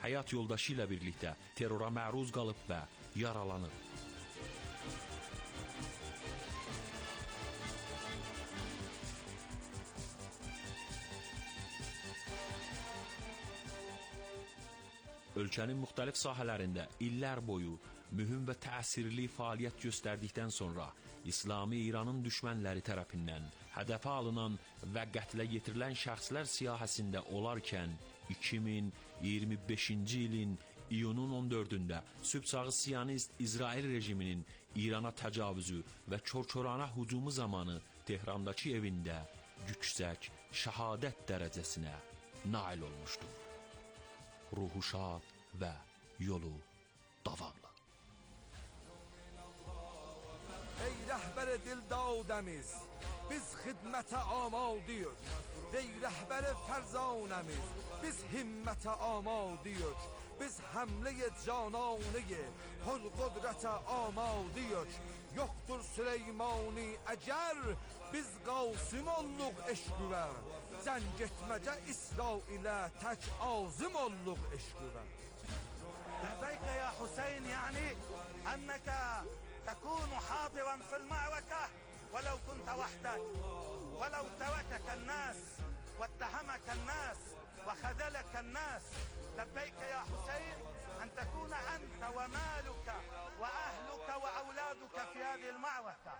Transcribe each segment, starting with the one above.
həyat yoldaşı ilə birlikdə terrora məruz qalıb və yaralanıb. Ölkənin müxtəlif sahələrində illər boyu mühüm və təsirli fəaliyyət göstərdikdən sonra İslami İranın düşmənləri tərəfindən hədəfə alınan və qətlə yetirilən şəxslər siyahəsində olarkən 2025-ci ilin iyunun 14-də sübh-çağı Siyonist İsrail rejiminin İrana təcavüzü və kör-körana hücumu zamanı Tehrandakı evində yüksək şəhadət dərəcəsinə nail olmuşdur. Ruhu şad və yolu davamlı. Ey rəhbər dildadəmiz, biz xidmətə amadiyik. Ey rəhbər fərzanəmiz, biz himmətə amadiyik. Biz həmlə-i cananə-i pərqudrətə amadiyik. Yoxdur Süleymani əgər biz Qasım olluq eşqüvə. Cəng etməcə İsrailə tək azim olluq eşqüvə. لبيك يا حسين يعني أنك تكون حاضرا في المعركة ولو كنت وحدك، ولو تركك الناس واتهمك الناس وخذلك الناس. لبيك يا حسين أن تكون أنت ومالك وأهلك وأولادك في هذه المعركة.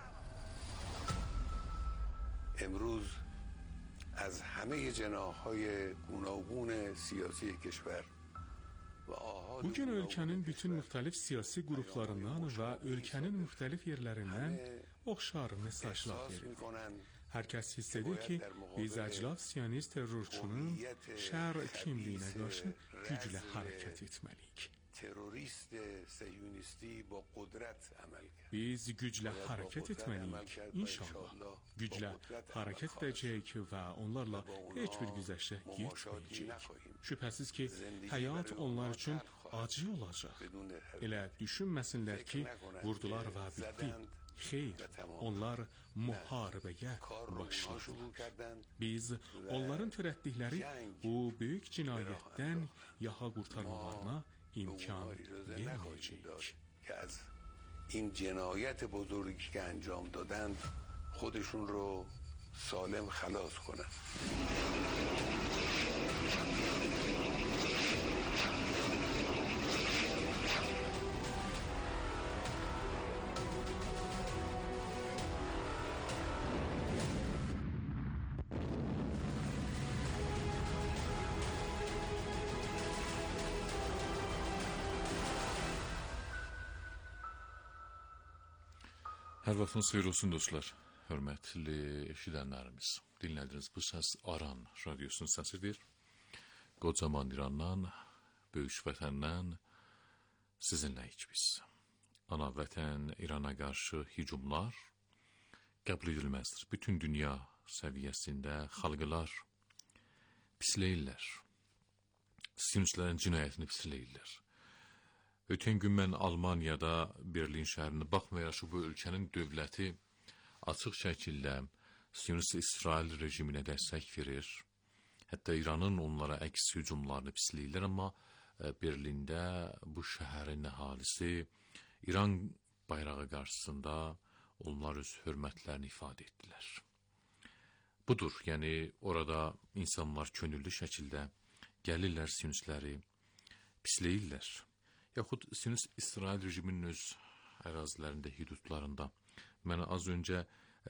امروز از همه جناح‌های گوناگون siyasi کشور Bugün ölkənin bütün müxtəlif siyasi qruplarından və ölkənin müxtəlif yerlərindən oxşar mesajlar verir. Hər kəs hiss edir ki, biz əclaf siyonist terrorçunun şər kimliyinə qarşı güclə hərəkət etməliyik. Biz güclə hərəkət etməliyik, inşallah. Güclə hərəkət edəcəyik və onlarla heç bir güzəştə getməyəcəyik. Şübhəsiz ki, həyat onlar üçün acı olacaq. Elə düşünməsinlər ki, vurdular və bitdi. Xeyr, onlar müharibəyə başladılar. Biz onların törətdikləri bu böyük cinayətdən yaxa qurtarmalarına imkan verməyəcəyik. این جنایت بزرگی که انجام دادند خودشون رو سالم خلاص کنند. Hər vaxtınız xeyir olsun dostlar, hörmətli eşidənlərimiz. Dinlədiniz bu səs Aran radiosunun səsidir. Qocaman İrandan, böyük vətəndən sizinləyik biz. Ana vətən İrana qarşı hücumlar qəbul edilməzdir. Bütün dünya səviyyəsində xalqlar pisləyirlər. Sinuslərin cinayətini pisləyirlər. Ötən gün mən Almaniyada Berlin şəhərində baxmayaraq bu ölkənin dövləti açıq şəkildə Siyonist İsrail rejiminə dəstək verir. Hətta İranın onlara əks hücumlarını pisləyirlər, amma Berlində bu şəhərin əhalisi İran bayrağı qarşısında onlar öz hörmətlərini ifadə etdilər. Budur, yəni orada insanlar könüllü şəkildə gəlirlər Siyonistləri pisləyirlər. Yaxud Siyonist İsrail rejiminin öz ərazilərində, hüdudlarında. Mən az öncə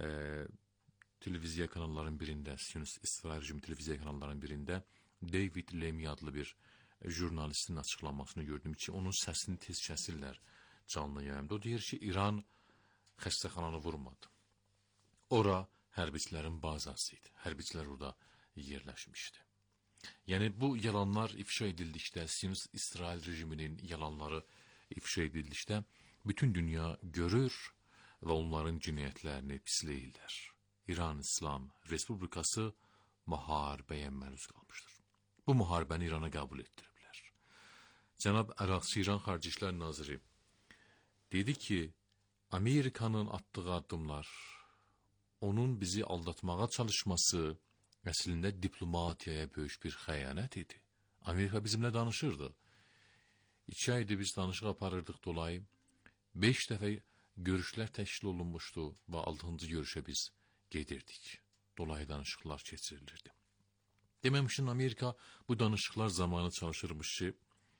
televiziya kanalların birində, Siyonist İsrail rejimi televiziya kanalların birində David Lemmy adlı bir jurnalistin açıqlamasını gördüm ki, onun səsini tez kəsirlər canlı yayımda. O deyir ki, İran xəstəxananı vurmadı. Ora hərbiçilərin bazası idi. Hərbiçilər orada yerləşmişdi. Yəni bu yalanlar ifşa edildikdə, Siyonist İsrail rejiminin yalanları ifşa edildikdə bütün dünya görür və onların cinayətlərini pisləyirlər. İran İslam Respublikası müharibəyə məruz qalmışdır. Bu müharibəni İrana qəbul etdiriblər. Cənab Əraqçı İran Xarici İşlər Naziri dedi ki, Amerikanın atdığı addımlar, onun bizi aldatmağa çalışması əslində diplomatiyaya böyük bir xəyanət idi. Amerika bizimlə danışırdı. 2 aydır biz danışıq aparırdıq dolayı. 5 dəfə görüşlər təşkil olunmuşdu və 6-cı görüşə biz gedirdik. Dolayı danışıqlar keçirilirdi. Deməmişin Amerika bu danışıqlar zamanı çalışırmış ki,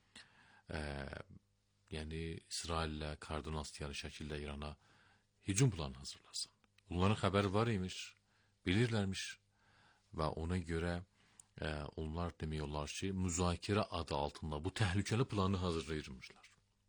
yəni İsraillə koordinasiyalı şəkildə İrana hücum planı hazırlasın. Onların xəbəri var imiş, bilirlərmiş və ona görə onlar demək olar ki, müzakirə adı altında bu təhlükəli planı hazırlayırmışlar.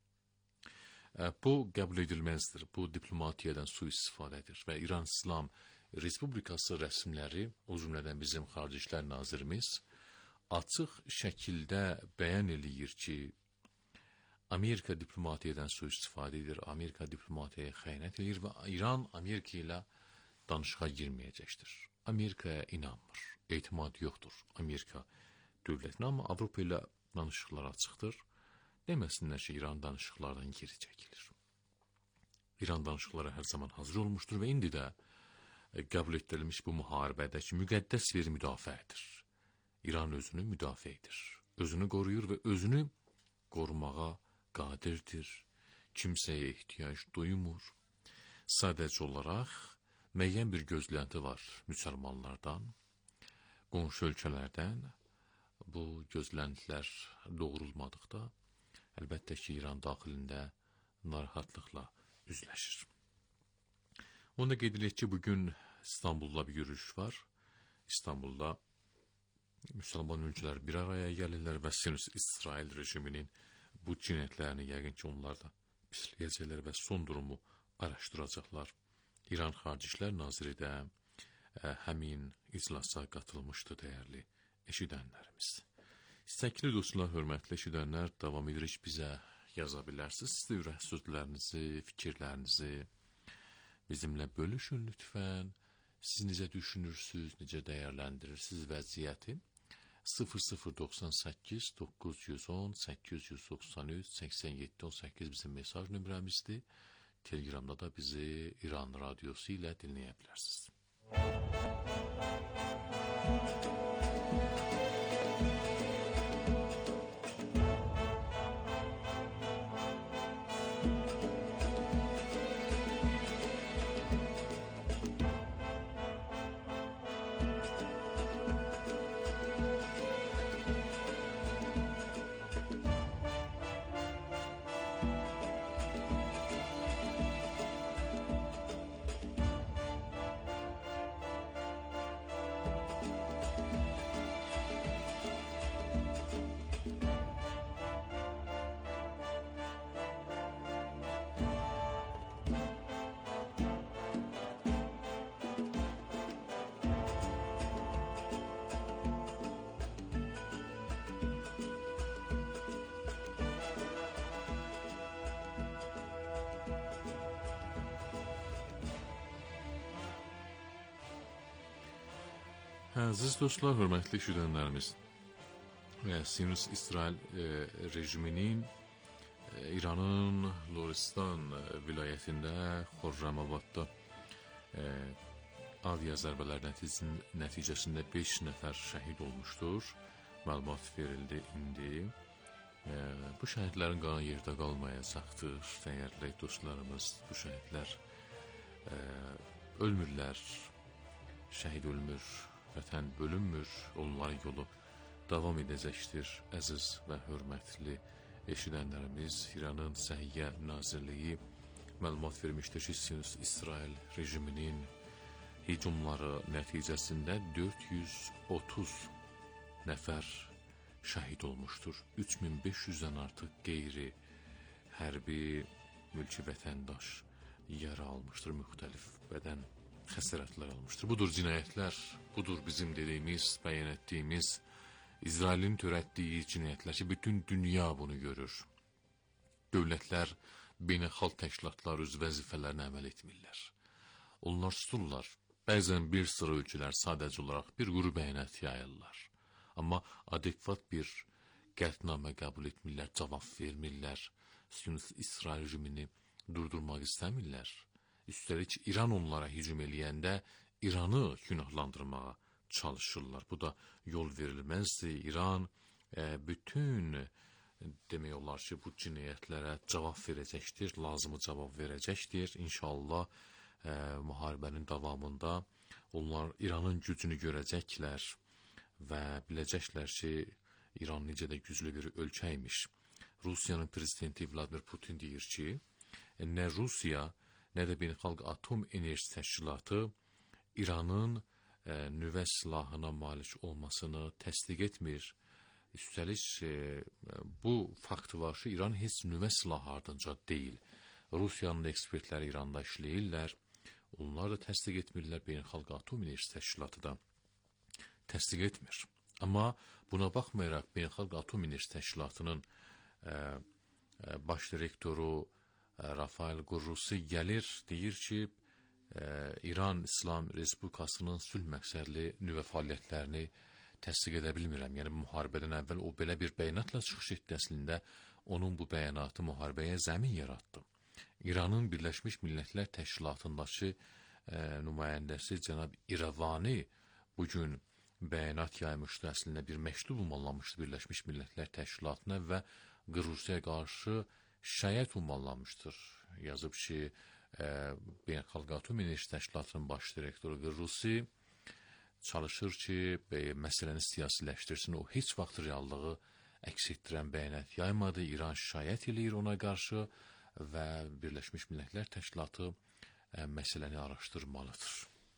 Bu qəbul edilməzdir. Bu diplomatiyadan sui-istifadədir və İran İslam Respublikası rəsmiləri, o cümlədən bizim Xarici İşlər Nazirimiz açıq şəkildə bəyan eləyir ki, Amerika diplomatiyadan sui-istifadə edir, Amerika diplomatiyaya xəyanət edir və İran Amerika ilə danışığa girməyəcəkdir. Amerikaya inanmır, etimad yoxdur Amerika dövlətinə, amma Avropa ilə danışıqlar açıqdır. Deməsinlər ki, İran danışıqlardan geri çəkilir. İran danışıqlara hər zaman hazır olmuşdur və indi də qəbul etdirilmiş bu müharibədəki müqəddəs bir müdafiədir. İran özünü müdafiə edir, özünü qoruyur və özünü qorumağa qadirdir. Kimsəyə ehtiyac duymur. Sadəcə olaraq müəyyən bir gözlənti var müsəlmanlardan, qonşu ölkələrdən. Bu gözləntilər doğrulmadıqda, əlbəttə ki, İran daxilində narahatlıqla üzləşir. Onu da qeyd edək ki, bugün İstanbulda bir yürüyüş var. İstanbulda müsəlman ölkələr bir araya gəlirlər və İsrail rejiminin bu cinayətlərini yəqin ki, onlar da pisləyəcəklər və son durumu araşdıracaqlar. İran Xarici İşlər Naziri də həmin iclasa qatılmışdı, dəyərli eşidənlərimiz. İstəkli dostlar, hörmətli eşidənlər, davam edirik, bizə yaza bilərsiniz. Siz də ürək sözlərinizi, fikirlərinizi bizimlə bölüşün lütfən. Siz necə düşünürsünüz, necə dəyərləndirirsiniz vəziyyəti? 0098 910 893 87 18 bizim mesaj nömrəmizdir. Telegramda da bizi İran radyosu ilə dinləyə bilərsiniz. Əziz dostlar, hörmətli eşidənlərimiz, Sionist İsrail rejiminin İranın Loristan vilayətində Xorramabadda avia zərbələr nəticəsində 5 nəfər şəhid olmuşdur. Məlumat verildi indi. Bu şəhidlərin qanı yerdə qalmayacaqdır, dəyərli dostlarımız. Bu şəhidlər ölmürlər, şəhid ölmür, vətən bölünmür, onların yolu davam edəcəkdir. Əziz və hörmətli eşidənlərimiz, İranın Səhiyyə Nazirliyi məlumat vermişdir ki, Sionist İsrail rejiminin hücumları nəticəsində 430 nəfər şəhid olmuşdur. 3500-dən artıq qeyri hərbi mülki vətəndaş yara almışdır, müxtəlif bədən xəsarətlər almışdır. Budur cinayətlər, budur bizim dediyimiz, bəyan etdiyimiz İsrailin törətdiyi cinayətlər ki, bütün dünya bunu görür. Dövlətlər, beynəlxalq təşkilatlar öz vəzifələrinə əməl etmirlər. Onlar tuturlar. Bəzən bir sıra ölkələr sadəcə olaraq bir quru bəyanat yayırlar. Amma adekvat bir qətnamə qəbul etmirlər, cavab vermirlər. Sionist İsrail rejimini durdurmaq istəmirlər. Üstəlik İran onlara hücum eləyəndə İranı günahlandırmağa çalışırlar. Bu da yol verilməzdir. İran bütün demək olar ki, bu cinayətlərə cavab verəcəkdir, lazımı cavab verəcəkdir. İnşallah müharibənin davamında onlar İranın gücünü görəcəklər və biləcəklər ki, İran necə də güclü bir ölkəymiş. Rusiyanın prezidenti Vladimir Putin deyir ki, nə Rusiya, nə də Beynəlxalq Atom Enerjisi Təşkilatı İranın nüvə silahına malik olmasını təsdiq etmir. Üstəlik, bu fakt var ki, İran heç nüvə silahı ardınca deyil. Rusiyanın ekspertləri İranda işləyirlər, onlar da təsdiq etmirlər, Beynəlxalq Atom Enerjisi Təşkilatı da təsdiq etmir. Amma buna baxmayaraq, Beynəlxalq Atom Enerjisi Təşkilatının baş direktoru Rafael Grossi gəlir, deyir ki, İran İslam Respublikasının sülh məqsədli nüvə fəaliyyətlərini təsdiq edə bilmirəm. Yəni, müharibədən əvvəl o belə bir bəyanatla çıxış etdi, əslində onun bu bəyanatı müharibəyə zəmin yaratdı. İranın Birləşmiş Millətlər Təşkilatındakı nümayəndəsi cənab İrəvani bugün bəyanat yaymışdı, əslində bir məktub ünvanlamışdı Birləşmiş Millətlər Təşkilatına və Qırrusiya qarşı şikayət ünvanlamışdır. Yazıb ki, Beynəlxalq Atom Enerjisi Təşkilatının baş direktoru Qırrusi çalışır ki, məsələni siyasiləşdirsin. O heç vaxt reallığı əks etdirən bəyanat yaymadı. İran şikayət eləyir ona qarşı və Birləşmiş Millətlər Təşkilatı məsələni araşdırmalıdır.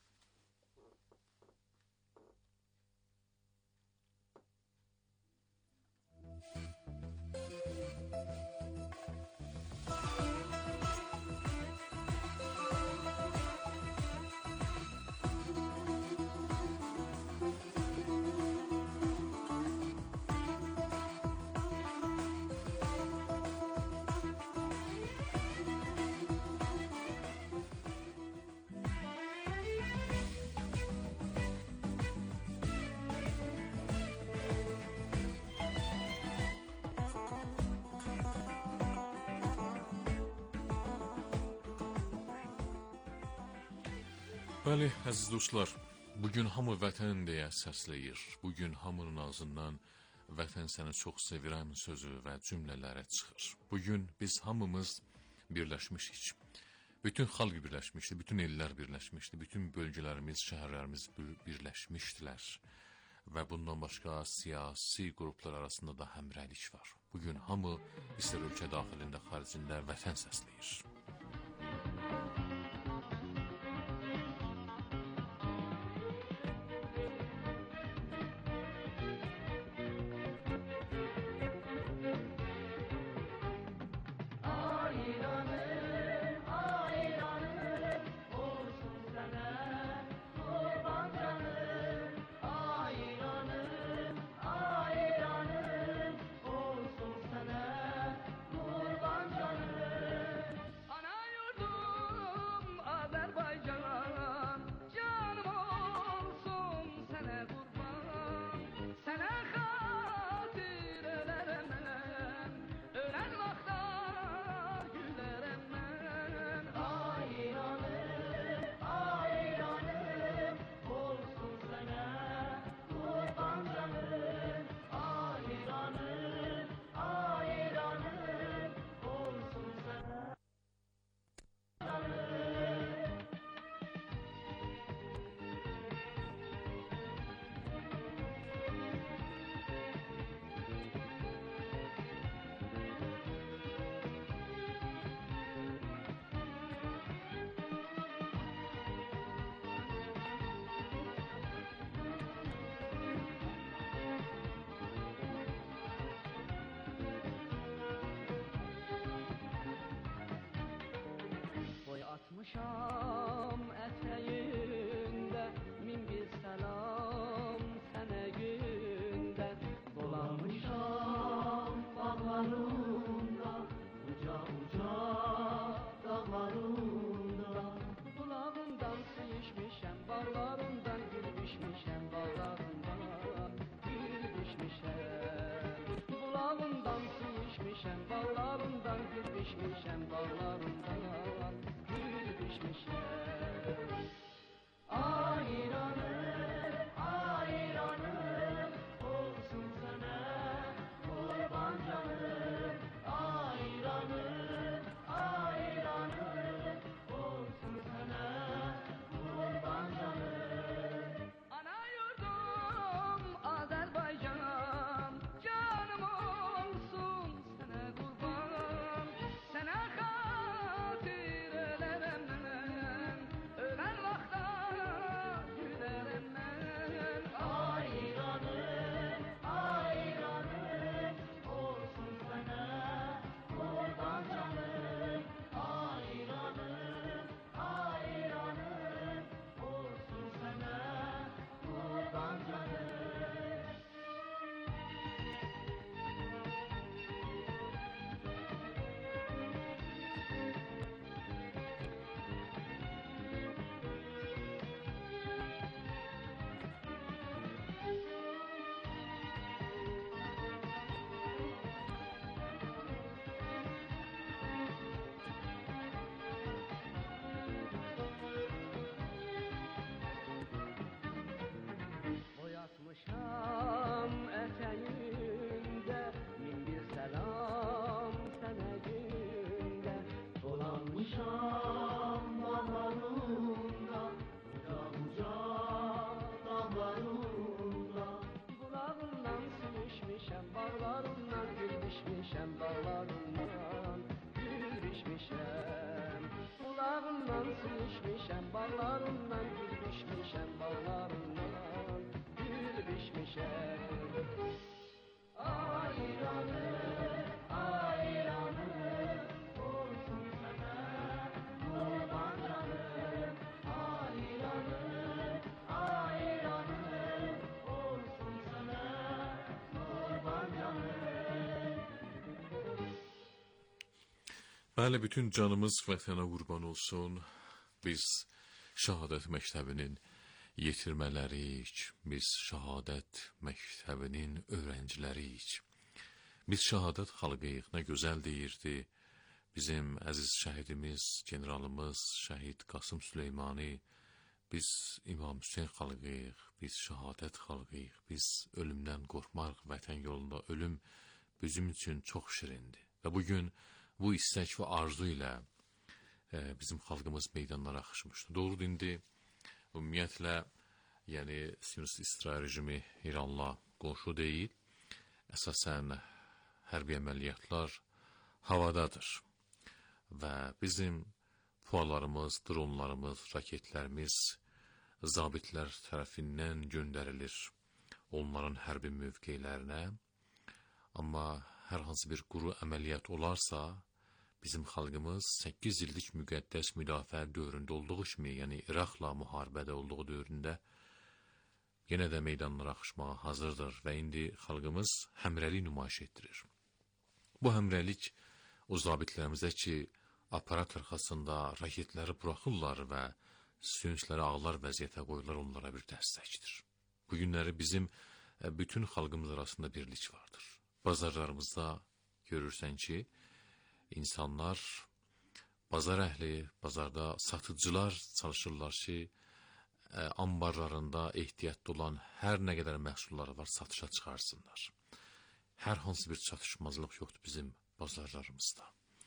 Bəli, əziz dostlar, bugün hamı vətən deyə səsləyir. Bugün hamının ağzından vətən səni çox sevirəm sözü və cümlələri çıxır. Bugün biz hamımız birləşmişik. Bütün xalq birləşmişdi, bütün ellər birləşmişdi, bütün bölgələrimiz, şəhərlərimiz birləşmişdilər. Və bundan başqa siyasi qruplar arasında da həmrəylik var. Bugün hamı istər ölkə daxilində, xaricində vətən səsləyir. Atmışam ətəyində min bir səlam sənə gündə. Dolamışam bağlarında, uca uca dağlarında. Bulağından su içmişəm, bağlarından gül düşmüşəm, bağlarından gül düşmüşəm. Bulağından su içmişəm, bağlarından gül düşmüşəm, bağlarından Ayranım, ayranım olsun sana. biçmişəm bağlarından gül biçmişəm. Bulağından su içmişəm bağlarından gül biçmişəm bağlarından gül biçmişəm. Ayranı, ayranı olsun sana kurban canım. Ayranı, ayranı olsun sana kurban canım. Bəli, bütün canımız vətənə qurban olsun. Biz Şəhadət məktəbinin yetirməliyik. Biz Şəhadət məktəbinin öğrenciləriyik. Biz şəhadət xalqıyıq, nə gözəl deyirdi. Bizim əziz şəhidimiz, generalımız, şəhid Qasım Süleymani. Biz İmam Hüseyin xalqıyıq, biz şəhadət xalqıyıq. Biz ölümdən qorxmarıq, vətən yolunda ölüm bizim üçün çox şirindir. Və bugün bu istək və arzu ilə bizim xalqımız meydanlara axışmışdı. Doğru indi, ümumiyyətlə, yəni Siyonist-İsrail rejimi İranla qonşu deyil. Əsasən hərbi əməliyyatlar havadadır. Və bizim pualarımız, dronlarımız, raketlərimiz zabitlər tərəfindən göndərilir onların hərbi mövqelərinə. Amma hər hansı bir quru əməliyyat olarsa, bizim xalqımız 8 illik müqəddəs müdafiə dövründə olduğu kimi, yəni İraqla müharibədə olduğu dövründə yenə də meydanlara axışmağa hazırdır və indi xalqımız həmrəlik nümayiş etdirir. Bu həmrəlik o zabitlərimizdə ki, aparat arxasında raketləri buraxırlar və sünçləri ağlar vəziyyətə qoyurlar, onlara bir dəstəkdir. Bu günləri bizim bütün xalqımız arasında birlik vardır. Bazarlarımızda görürsən ki, insanlar, bazar əhli, bazarda satıcılar çalışırlar ki, ambarlarında ehtiyatlı olan hər nə qədər məhsulları var satışa çıxarsınlar. Hər hansı bir çatışmazlıq yoxdur bizim bazarlarımızda.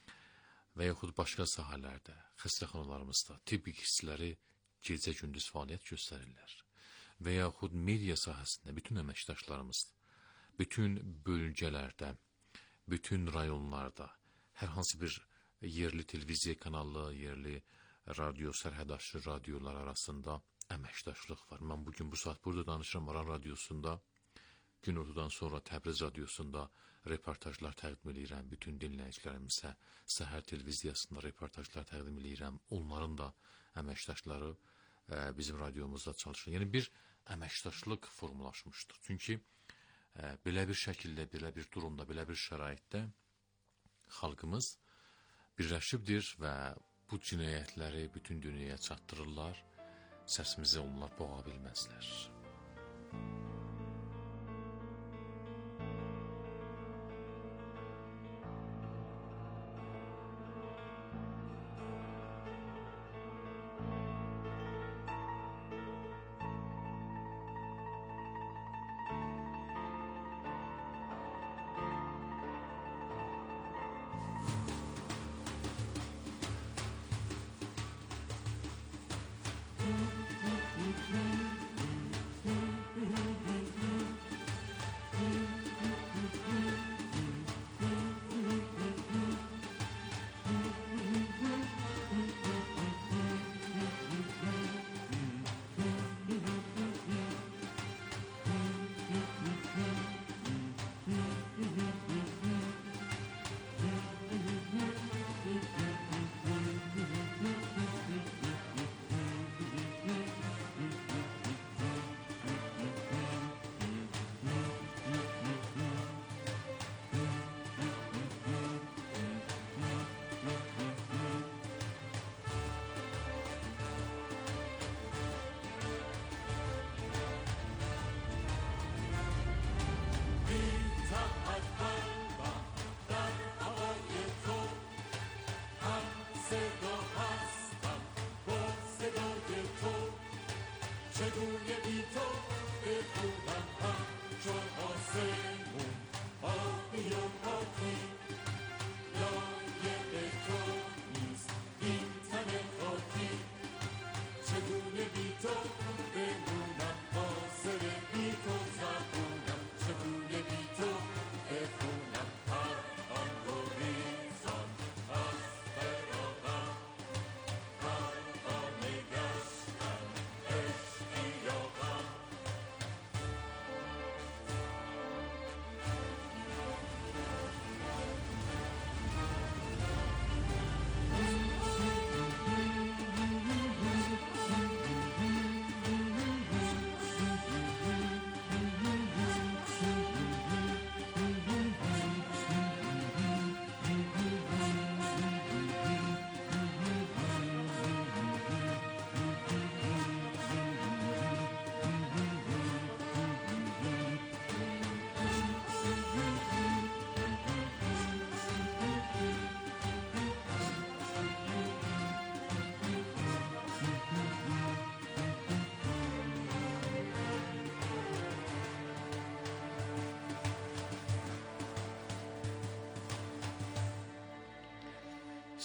Və yaxud başqa sahələrdə, xəstəxanalarımızda tibb işçiləri gecə-gündüz fəaliyyət göstərirlər. Və yaxud media sahəsində bütün əməkdaşlarımız, bütün bölgələrdə, bütün rayonlarda, hər hansı bir yerli televiziya kanalı, yerli radyo, sərhəddaşlı radyolar arasında əməkdaşlıq var. Mən bugün bu saat burada danışıram, Aran Radyosunda, günortadan sonra Təbriz Radyosunda reportajlar təqdim edirəm. Bütün dinləyicilərimizə Səhər televiziyasında reportajlar təqdim edirəm. Onların da əməkdaşları bizim radyomuzda çalışır. Yəni bir əməkdaşlıq formulaşmışdır. Çünki belə bir şəkildə, belə bir durumda, belə bir şəraitdə xalqımız birləşibdir və bu cinayətləri bütün dünyaya çatdırırlar. Səsimizi onlar boğa bilməzlər.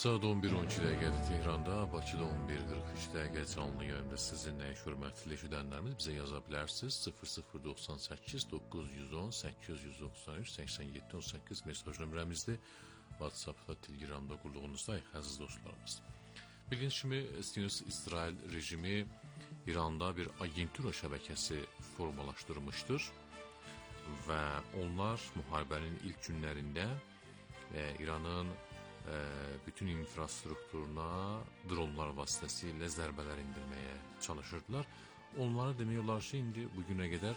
Saat 11:12 dəqiqədir Tehranda, Bakıda 11:43 dəqiqə canlı yayımda sizinlə hörmətli eşidənlərimiz bizə yaza bilərsiniz. 0098 910 893 87 18 mesaj nömrəmizdir. WhatsAppda, Telegramda qulluğunuzda əziz dostlarımız. Bildiyiniz kimi İsrail rejimi İranda bir agentura şəbəkəsi formalaşdırmışdır və onlar müharibənin ilk günlərində İranın bütün infrastrukturuna dronlar vasitəsilə zərbələr indirməyə çalışırdılar. Onlara demək olar ki, indi bugünə qədər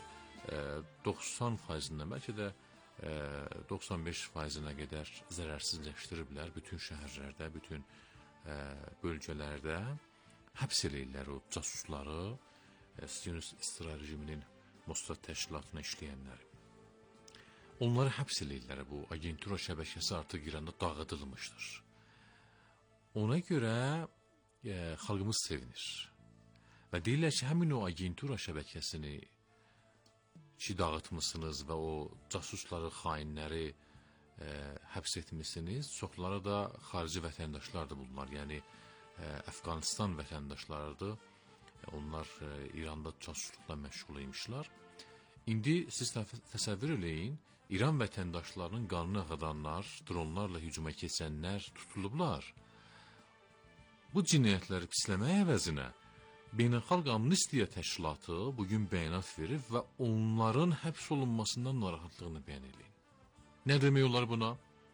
90%-dən, bəlkə də 95%-nə qədər zərərsizləşdiriblər bütün şəhərlərdə, bütün bölgələrdə həbs eləyirlər o casusları, Siyonist İsrail rejiminin Mossad təşkilatına işləyənləri. Onları həbs eləyirlər, bu agentura şəbəkəsi artıq İranda dağıdılmışdır. Ona görə xalqımız sevinir və deyirlər ki, həmin o agentura şəbəkəsini ki dağıtmışsınız və o casusları, xainləri həbs etmişsiniz, çoxları da xarici vətəndaşlardır bunlar, yəni Əfqanistan vətəndaşlarıdır, onlar İranda casusluqla məşğul imişlər. İndi siz təsəvvür eləyin, İran vətəndaşlarının qanını ağıdanlar, dronlarla hücuma keçənlər tutulublar. Bu cinayətləri pisləmək əvəzinə Beynəlxalq Amnistiya Təşkilatı bugün bəyanat verir və onların həbs olunmasından narahatlığını bəyan edir. Nə demək olar buna?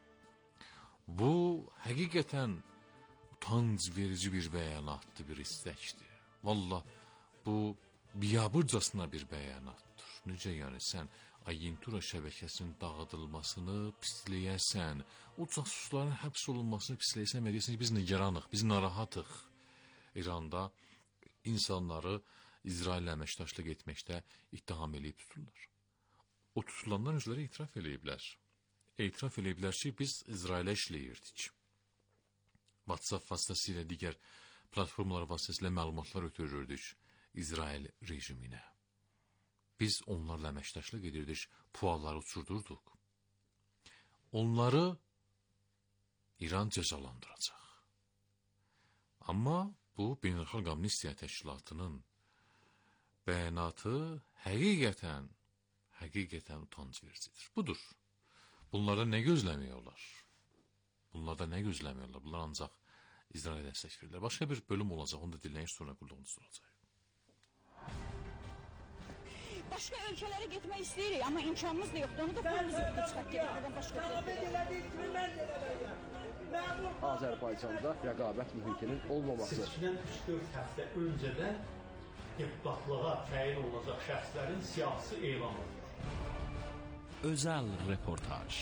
Bu həqiqətən utanc verici bir bəyanatdır, bir istəkdir. Vallah, bu biabırcasına bir bəyanatdır. Necə yəni sən agentura şəbəkəsinin dağıdılmasını pisləyəsən, o casusların həbs olunmasını pisləyəsən və deyəsən ki, biz nigaranıq, biz narahatıq. İranda insanları İsraillə əməkdaşlıq etməkdə ittiham eləyib tuturlar. O tutulanlar özləri etiraf eləyiblər. Etiraf eləyiblər ki, biz İsrailə işləyirdik. WhatsApp vasitəsilə, digər platformalar vasitəsilə məlumatlar ötürürdük İsrail rejiminə. Biz onlarla əməkdaşlıq edirdik, pualları uçurdurduq. Onları İran cəzalandıracaq. Amma bu, Beynəlxalq Amnistiya Təşkilatının bəyanatı həqiqətən utanc vericidir. Budur. Bunlarda nə gözləmək olar? Bunlar ancaq İsrailə dəstək verirlər. Başqa bir bölüm olacaq, onu da dinləyək, sonra qulluğunuz olacaq. Başqa ölkələrə getmək istəyirik, amma imkanımız da yoxdur. Onu da pulumuz yoxdur, çıxaq gedəkdən başqa ölkələrə. Azərbaycanda rəqabət mühitinin olmaması. Seçkidən 3-4 həftə öncədən deputatlığa təyin olunacaq şəxslərin siyasi elan olunur. Özəl reportaj.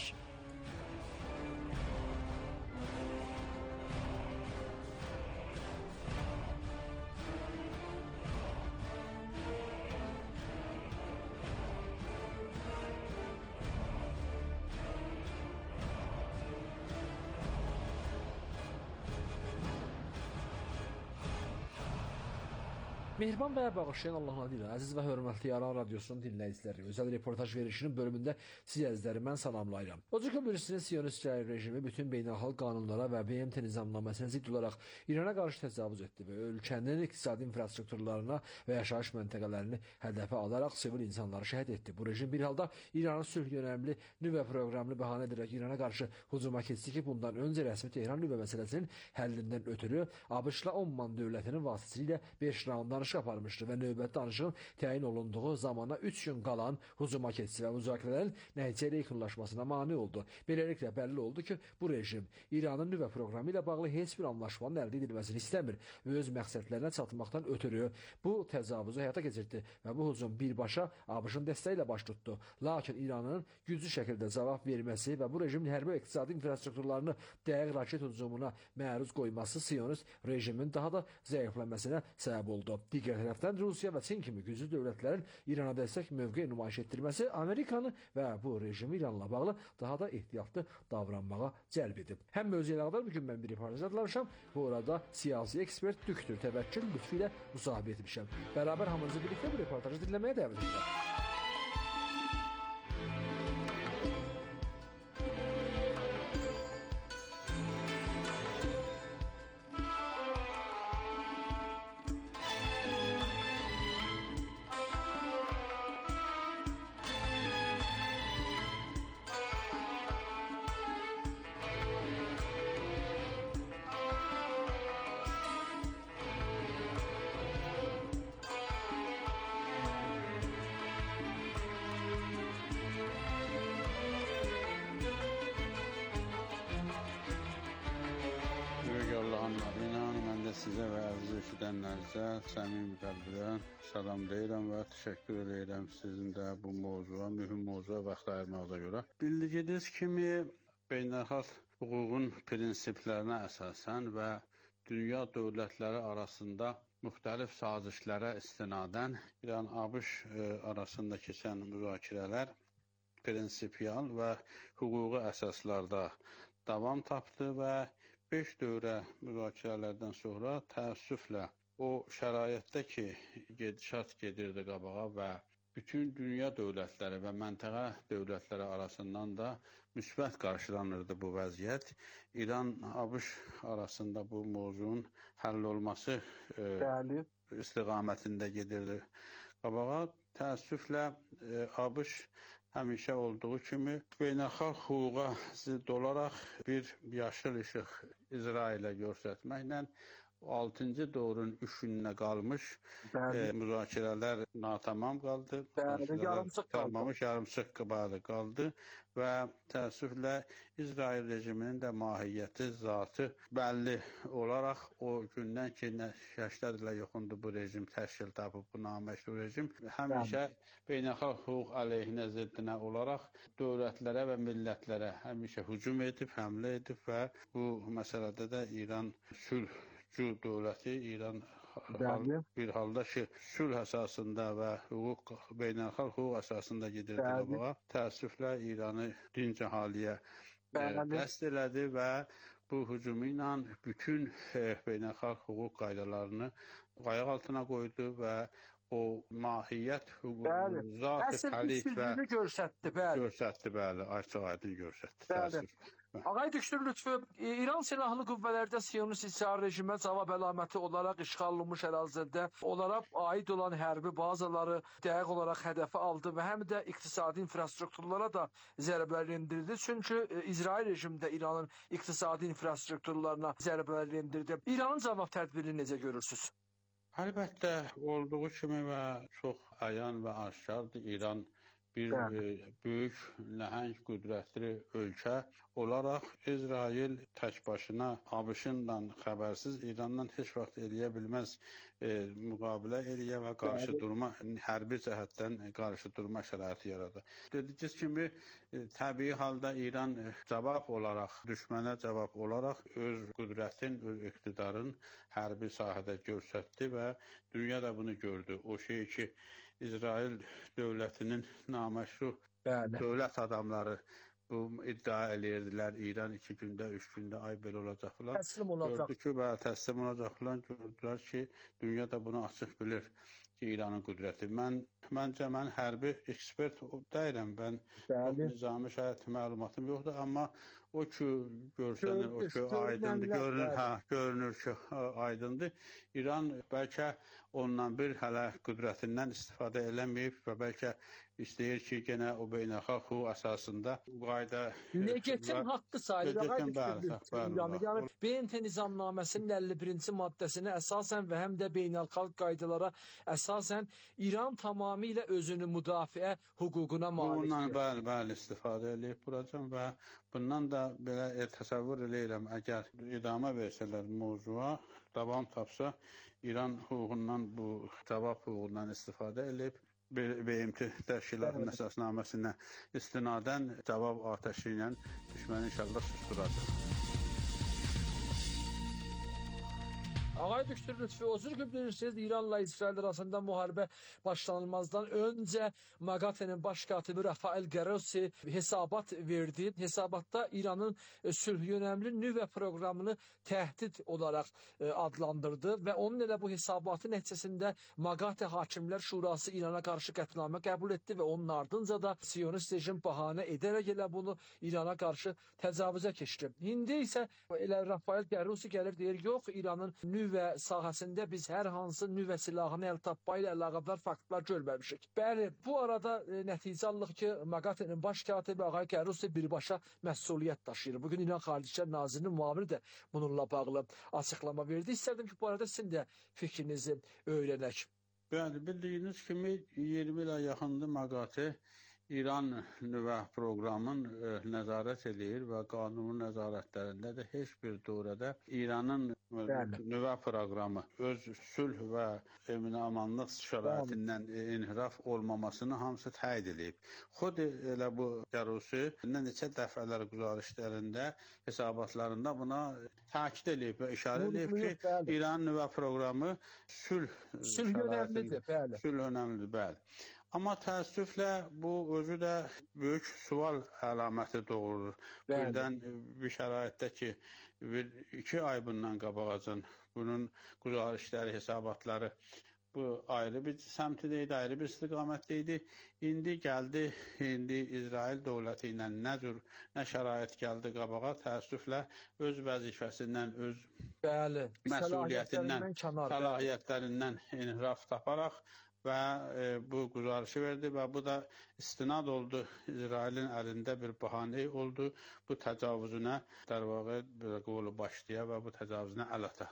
Mehriban və bağışlayan Allahın adıyla, əziz və hörmətli Yaran Radyosunun dinləyiciləri, özəl reportaj verişinin bölümündə siz əzizləri mən salamlayıram. Ocaq bilirsiniz, Siyonist İsrail rejimi bütün beynəlxalq qanunlara və BMT nizamnaməsinə zidd olaraq İrana qarşı təcavüz etdi və ölkənin iqtisadi infrastrukturlarına və yaşayış məntəqələrini hədəfə alaraq sivil insanları şəhid etdi. Bu rejim bir halda İranın sülh yönəmli nüvə proqramını bəhanə edərək İrana qarşı hücuma keçdi ki, bundan öncə rəsmi Tehran nüvə məsələsinin həllindən ötürü ABŞ-la Omman dövlətinin vasitəsilə 5 raund danışıq aparmışdı və növbəti danışığın təyin olunduğu zamana 3 gün qalan hücuma keçdi və müzakirələrin nəticə ilə yekunlaşmasına mane oldu. Beləliklə bəlli oldu ki, bu rejim İranın nüvə proqramı ilə bağlı heç bir anlaşmanın əldə edilməsini istəmir və öz məqsədlərinə çatmaqdan ötürü bu təcavüzü həyata keçirdi və bu hücum birbaşa ABŞ-ın dəstəyi ilə baş tutdu. Lakin İranın güclü şəkildə cavab verməsi və bu rejimin hərbi və iqtisadi infrastrukturlarını dəqiq raket hücumuna məruz qoyması Siyonist rejimin daha da zəiflənməsinə səbəb oldu. Digər tərəfdən Rusiya və Çin kimi güclü dövlətlərin İrana dəstək mövqe nümayiş etdirməsi Amerikanı və bu rejimi İranla bağlı daha da ehtiyatlı davranmağa cəlb edib. Həm mövzulardan bugün mən bir reportaj hazırlamışam. Bu arada siyasi ekspert Dr. Təvəkkül Lütfi ilə müsahibə etmişəm. Bərabər hamınızı birlikdə bu reportajı dinləməyə dəvət edirəm. sizə və əziz eşidənlərinizə səmimi qəlbdən salam deyirəm və təşəkkür edirəm sizin də bu mövzuya, mühüm mövzuya vaxt ayırmağına görə. Bildiyiniz kimi, beynəlxalq hüququn prinsiplərinə əsasən və dünya dövlətləri arasında müxtəlif sazişlərə istinadən İran-ABŞ arasında keçən müzakirələr prinsipial və hüquqi əsaslarda davam tapdı və 5 dövrə müzakirələrdən sonra təəssüflə o şəraitdə ki, gedişat gedirdi qabağa və bütün dünya dövlətləri və məntəqə dövlətləri arasından da müsbət qarşılanırdı bu vəziyyət. İran-ABŞ arasında bu mövzunun həll olması istiqamətində gedirdi qabağa. Təəssüflə ABŞ həmişə olduğu kimi beynəlxalq hüquqa zidd olaraq bir yaşıl işıq İsrailə göstərməklə 6-cı dövrün 3 gününə qalmış müzakirələr natamam qaldı. Yarımçıq qaldı və təəssüflə İsrail rejiminin də mahiyyəti, zatı bəlli olaraq o gündən ki, 80 ilə yaxındır bu rejim təşkil tapıb, bu naməşru rejim həmişə beynəlxalq hüquq əleyhinə ziddinə olaraq dövlətlərə və millətlərə həmişə hücum edib, həmlə edib və bu məsələdə də İran sülhçü dövləti, İran bir halda ki, sülh əsasında və beynəlxalq hüquq əsasında gedirdi qabağa. Təəssüflə İranı dinc əhaliyə qəsd elədi və bu hücumu ilə bütün beynəlxalq hüquq qaydalarını ayaq altına qoydu və o mahiyyət hüququnu zat-ı xəliq və göstərdi, bəli, açıq-aydın göstərdi. Ağay Dükdür Lütfü, İran Silahlı Qüvvələrdə Siyonist İsrail rejimə cavab əlaməti olaraq işğal olunmuş ərazilərdə onlara aid olan hərbi bazaları dəqiq olaraq hədəfə aldı və həm də iqtisadi infrastrukturlara da zərbələr endirildi. Çünki İsrail rejimi də İranın iqtisadi infrastrukturlarına zərbələr endirdi. İranın cavab tədbirini necə görürsünüz? Əlbəttə, olduğu kimi və çox əyan və aşkardır, İran bir böyük, nəhəng, qüdrətli ölkə olaraq İsrail tək başına ABŞ-la xəbərsiz İrandan heç vaxt eləyə bilməz müqabilə eləyə və qarşı durma, hərbi cəhətdən qarşı durma şəraiti yaradır. Dediyiniz kimi, təbii halda İran cavab olaraq, düşmənə cavab olaraq öz qüdrətin, öz iqtidarın hərbi sahədə göstərdi və dünya da bunu gördü. O şey ki, İsrail dövlətinin naməşru dövlət adamları bu iddia eləyirdilər. İran 2 gündə, 3 gündə, ay belə olacaq falan. Təslim olacaq. Gördü ki, təslim olacaq falan. Gördülər ki, dünya da bunu açıq bilir ki, İranın qüdrəti. Məncə, mən hərbi ekspert deyirəm. Mən nizami şəhət məlumatım yoxdur, amma o ki, görsənir, o ki, aydındır, görünür ki, aydındır. İran bəlkə ondan bir hələ qüdrətindən istifadə eləməyib və bəlkə istəyir ki, genə o beynəlxalq hüquq əsasında qayda... Legitim haqqı sayılır. Yəni, BMT nizamnaməsinin 51-ci maddəsinə əsasən və həm də beynəlxalq qaydalara əsasən İran tamamilə özünü müdafiə hüququna malikdir. Bundan bəli istifadə edib buracan və bundan da belə təsəvvür eləyirəm, əgər idamə versələr mövzuğa, davam tapsa, İran hüququndan, bu cavab hüququndan istifadə edib, BMT təşkilatının əsasnaməsinə istinadən cavab atəşi ilə düşməni inşallah susturacaq. Ağay Dükdür Lütfü, özür bilirsiniz, İranla İsrail arasında müharibə başlanılmazdan öncə MAGATE-nin baş katibi Rafael Grossi hesabat verdi. Hesabatda İranın sülh yönəmli nüvə proqramını təhdid olaraq adlandırdı və onun elə bu hesabatı nəticəsində MAGATE Hakimlər Şurası İrana qarşı qətnamə qəbul etdi və onun ardınca da Siyonist rejim bahanə edərək elə bunu İrana qarşı təcavüzə keçdi. İndi isə elə Rafael Grossi gəlir deyir, yox, İranın nüvə sahəsində biz hər hansı nüvə silahını əl tapma ilə əlaqədar faktlar görməmişik. Bəli, bu arada nəticə alınır ki, MAGATE-nin baş katibi Ağay Grossi birbaşa məsuliyyət daşıyır. Bugün İran Xarici İşlər Nazirinin müavini də bununla bağlı açıqlama verdi. İstərdim ki, bu arada sizin də fikrinizi öyrənək. Bəli, bildiyiniz kimi 20 ilə yaxındır MAGATE İran nüvə proqramını nəzarət edir və qanuni nəzarətlərində də heç bir dövrədə İranın nüvə proqramı öz sülh və emin-amanlıq şəraitindən inhiraf olmamasını hamısı təyid edib. Xud elə bu Rusi neçə dəfələr güzarışlarında, hesabatlarında buna təkid edib və işarə edib ki, İran nüvə proqramı sülh önəmlidir, bəli. Sülh önəmlidir, bəli. Amma təəssüflə bu özü də böyük sual əlaməti doğurur. Birdən bir şəraitdə ki, 2 ay bundan qabağacan bunun güzarışları, hesabatları bu ayrı bir səmtidəydi, ayrı bir istiqamətdəydi. İndi gəldi, İsrail dövləti ilə nə şərait gəldi qabağa, təəssüflə öz vəzifəsindən, öz məsuliyyətindən, səlahiyyətlərindən inhiraf taparaq və bu güzarışı verdi və bu da istinad oldu, İsrailin əlində bir bahanə oldu bu təcavüzünə, dərvaqa belə qolu başlaya və bu təcavüzünə əl ata.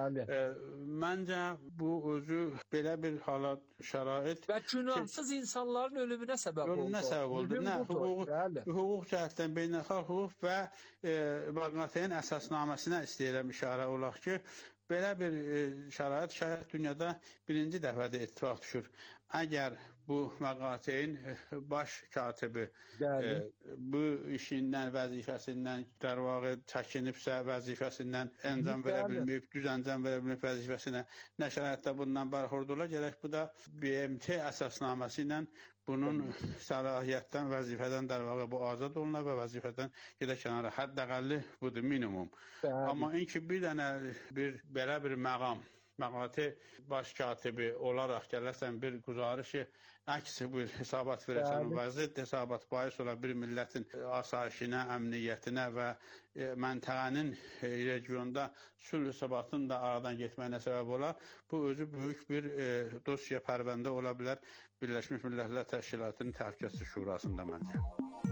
Məncə bu özü belə bir halat, şərait və günahsız insanların ölümünə səbəb oldu. Ölümünə səbəb oldu. Nə, hüquq cəhətdən beynəlxalq hüquq və MAQATE-nin əsasnaməsinə istəyirəm işarə olaq ki, belə bir şərait şayət dünyada birinci dəfədə ittifaq düşür. Əgər bu MAQATE-nin baş katibi bu işindən, vəzifəsindən dərvaqa çəkinibsə, vəzifəsindən əncam verə bilməyib, düz əncam verə bilməyib vəzifəsinə nə şəraitdə bundan bərxurd ola, gərək bu da BMT əsasnaməsi ilə bunun səlahiyyətdən, vəzifədən dərvaqa bu azad oluna və vəzifədən gedə kənara. Hədd-əqəlli budur, minimum. Amma inki bir dənə belə bir məqam, MAQATE baş katibi olaraq gələsən bir güzarışı, əks bir hesabat verəsən, vəziyyət hesabat bahis ola bir millətin asayişinə, əmniyyətinə və məntəqənin regionda sülh hesabatının da aradan getməyinə səbəb ola. Bu özü böyük bir dosya pərvəndə ola bilər Birləşmiş Millətlər Təşkilatının Təhlükəsizlik Şurasında məncə.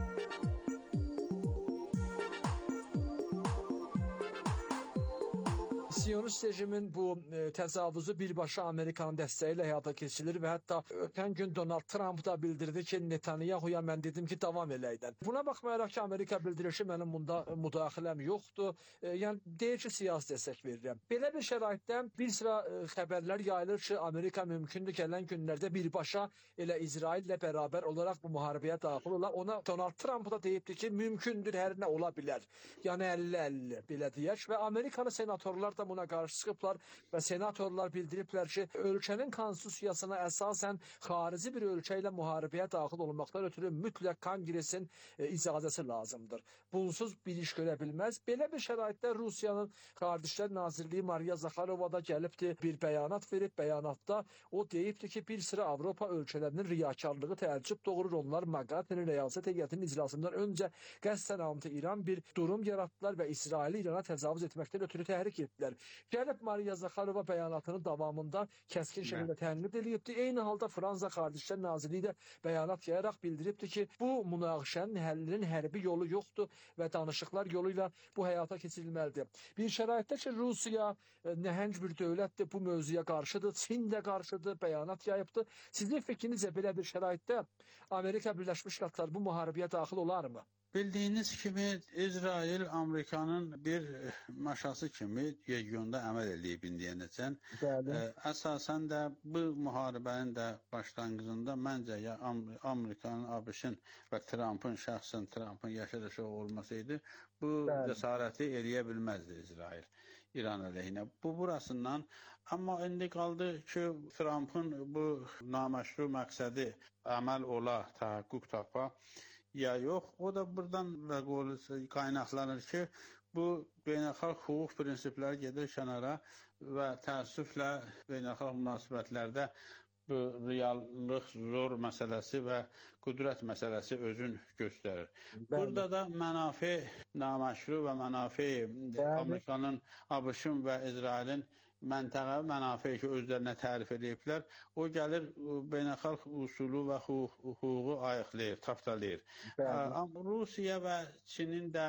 Siyonist rejimin bu təcavüzü birbaşa Amerikanın dəstəyi ilə həyata keçirilir və hətta ötən gün Donald Trump da bildirdi ki, Netanyahu'ya mən dedim ki, davam eləydən. Buna baxmayaraq ki, Amerika bildirir ki, mənim bunda müdaxiləm yoxdur. Yəni, deyir ki, siyasi dəstək verirəm. Belə bir şəraitdə bir sıra xəbərlər yayılır ki, Amerika mümkündür gələn günlərdə birbaşa elə İsrail ilə bərabər olaraq bu müharibəyə daxil olar. Ona Donald Trump da deyibdir ki, mümkündür, hər nə ola bilər. Yəni, 50-50 belə deyək və Amerikanın senatorlar da buna qarşı çıxıblar və senatorlar bildiriblər ki, ölkənin konstitusiyasına əsasən xarici bir ölkə ilə müharibəyə daxil olmaqdan ötürü mütləq kongresin icazəsi lazımdır. Bunsuz bir iş görə bilməz. Belə bir şəraitdə Rusiyanın Xarici Nazirliyi Mariya Zakharova da gəlibdi, bir bəyanat verib. Bəyanatda o deyibdi ki, bir sıra Avropa ölkələrinin riyakarlığı təəccüb doğurur. Onlar MAQATE-nin rəyasət heyətinin iclasından öncə qəsdən anti-İran bir durum yaratdılar və İsraili İrana təcavüz etməkdən ötürü təhrik etdilər. Gəlib Mariya Zakharova bəyanatının davamında kəskin şəkildə tənqid edibdi. Eyni halda Fransa Xarici Nazirliyi də bəyanat yayaraq bildiribdi ki, bu münaqişənin həllinin hərbi yolu yoxdur və danışıqlar yolu ilə bu həyata keçirilməlidir. Bir şəraitdə ki, Rusiya nəhəng bir dövlətdir, bu mövzuya qarşıdır, Çin də qarşıdır, bəyanat yayıbdır. Sizin fikrinizcə belə bir şəraitdə Amerika Birləşmiş Ştatları bu müharibəyə daxil olarmı? Bildiyiniz kimi İsrail Amerikanın bir maşası kimi regionda əməl edib indiyənəcən. Əsasən də bu müharibənin də başlanğıcında məncə ya Amerikanın, ABŞ-ın və Trumpın, şəxsən Trumpın yaşadışı olmasaydı, bu cəsarəti eləyə bilməzdi İsrail İran əleyhinə. Bu burasından. Amma indi qaldı ki, Trumpın bu naməşru məqsədi əməl ola, təhəqqüq tapa ya yox, o da buradan qaynaqlanır ki, bu beynəlxalq hüquq prinsipləri gedir kənara və təəssüflə beynəlxalq münasibətlərdə bu reallıq, zor məsələsi və qüdrət məsələsi özün göstərir. Burada da mənafe, naməşru və mənafe Amerikanın, ABŞ-ın və İsrailin məntəqə mənafeyi ki, özlərinə tərif ediblər, o gəlir beynəlxalq usulu və hüququ ayıqlayır, tapdalayır. Rusiya və Çinin də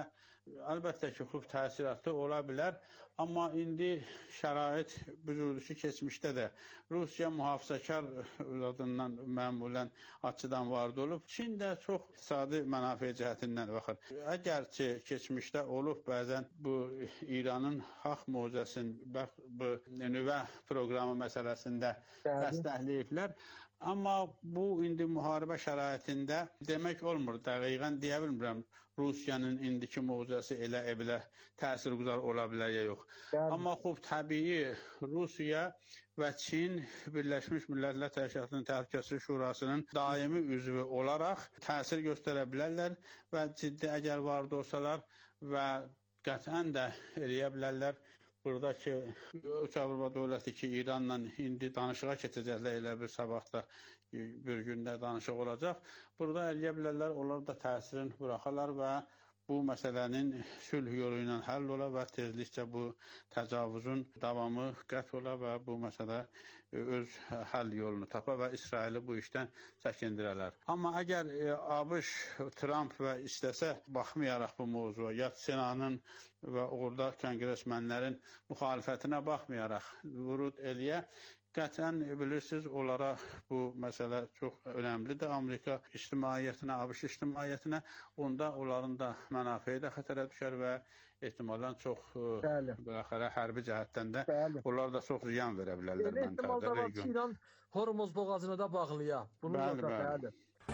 əlbəttə ki, xüsusi təsiratı ola bilər. Amma indi şərait bu cürdür ki, keçmişdə də Rusiya mühafizəkar adından məmulən açıdan vardı olub. Çin də çox iqtisadi mənafe cəhətindən baxır. Əgər ki, keçmişdə olub, bəzən bu İranın haqq mövzəsində bu nüvə proqramı məsələsində dəstəkləyiblər. Amma bu indi müharibə şəraitində demək olmur. Dəqiqən deyə bilmirəm. Rusiyanın indiki mövzəsi elə təsirgüzar ola bilər ya yox. Amma xub təbii Rusiya və Çin Birləşmiş Millətlər Təşkilatının Təhlükəsizlik Şurasının daimi üzvü olaraq təsir göstərə bilərlər və ciddi əgər vardı olsalar və qətlən də eləyə bilərlər. Buradakı Üç Avropa dövləti ki, İranla indi danışığa keçəcəklər, elə bir sabahda bir gündə danışıq olacaq. Burada eləyə bilərlər, onlar da təsirini buraxarlar və bu məsələnin sülh yolu ilə həll ola və tezliklə bu təcavüzün davamı qət ola və bu məsələ öz həll yolunu tapa və İsraili bu işdən çəkindirələr. Amma əgər ABŞ, Trump və istəsə, baxmayaraq bu mövzuya, ya Senatın və orada konqresmenlərin müxalifətinə baxmayaraq vurud eləyə, qətlən bilirsiniz, onlara bu məsələ çox önəmlidir. Amerika ictimaiyyətinə, ABŞ ictimaiyyətinə, onda onların da mənafeyi də xətərə düşər və ehtimalən çox hərbi cəhətdən də onlar da çox ziyan verə bilərlər məntəqədə. Ehtimal da var ki, İran Hormuz boğazını da bağlaya. Bəli.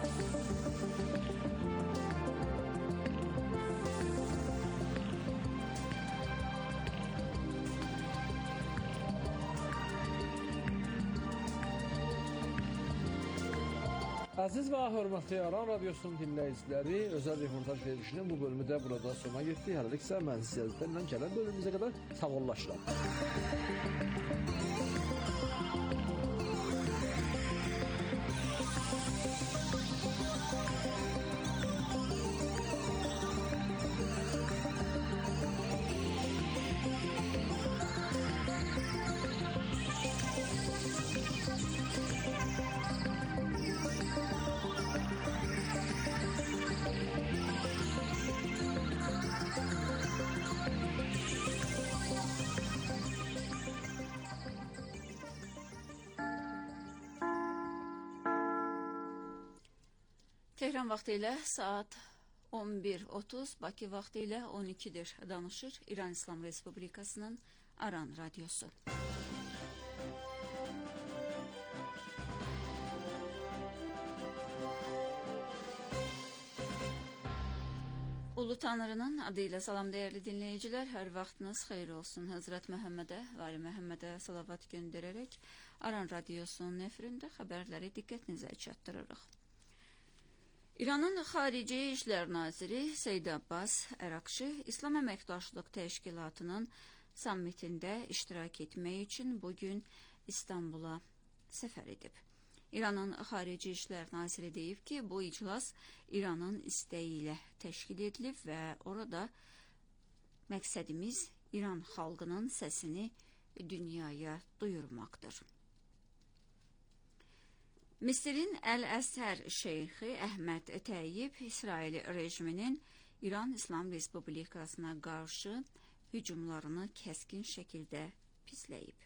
Əziz və hörmətli Aran Radiosunun dinləyiciləri, özəl reportaj verilişinin bu bölümü də burada sona getdi. Hələliksə mən sizlərlə gələn bölümümüzə qədər sağollaşıram. Tehran vaxtı ilə saat 11:30, Bakı vaxtı ilə 12-dir. Danışır İran İslam Respublikasının Aran Radyosu. Ulu Tanrı'nın adıyla salam değerli dinleyiciler. Her vaxtınız xeyir olsun. Hazret Məhəmmədə, Vali Məhəmmədə salavat göndərərək Aran Radyosunun nefrində xəbərləri diqqətinizə çatdırırıq. İranın Xarici İşlər Naziri Seyyid Abbas Ərakçı İslam Əməkdaşlıq Təşkilatının sammitində iştirak etmək üçün bugün İstanbula səfər edib. İranın Xarici İşlər Naziri deyib ki, bu iclas İranın istəyi ilə təşkil edilib və orada məqsədimiz İran xalqının səsini dünyaya duyurmaqdır. Misirin Əl-Əzhər şeyxi Əhməd Təyyib İsrail rejiminin İran İslam Respublikasına qarşı hücumlarını kəskin şəkildə pisləyib.